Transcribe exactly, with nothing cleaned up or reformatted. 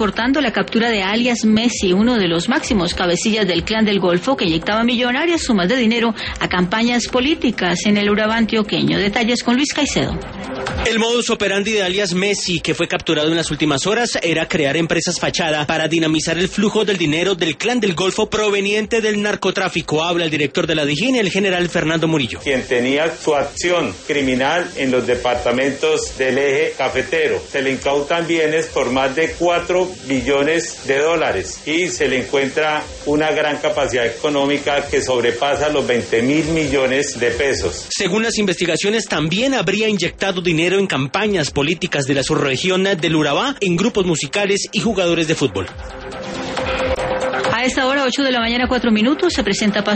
exportando la captura de alias Messi, uno de los máximos cabecillas del Clan del Golfo que inyectaba millonarias sumas de dinero a campañas políticas en el Urabá antioqueño. Detalles con Luis Caicedo. El modus operandi de alias Messi, que fue capturado en las últimas horas, era crear empresas fachada para dinamizar el flujo del dinero del Clan del Golfo proveniente del narcotráfico. Habla el director de la DIJÍN, el general Fernando Murillo. Quien tenía su acción criminal en los departamentos del eje cafetero. Se le incautan bienes por más de cuatro billones de dólares y se le encuentra una gran capacidad económica que sobrepasa los veinte mil millones de pesos. Según las investigaciones, también habría inyectado dinero en campañas políticas de la subregión del Urabá, en grupos musicales y jugadores de fútbol. A esta hora, ocho de la mañana, cuatro minutos, se presenta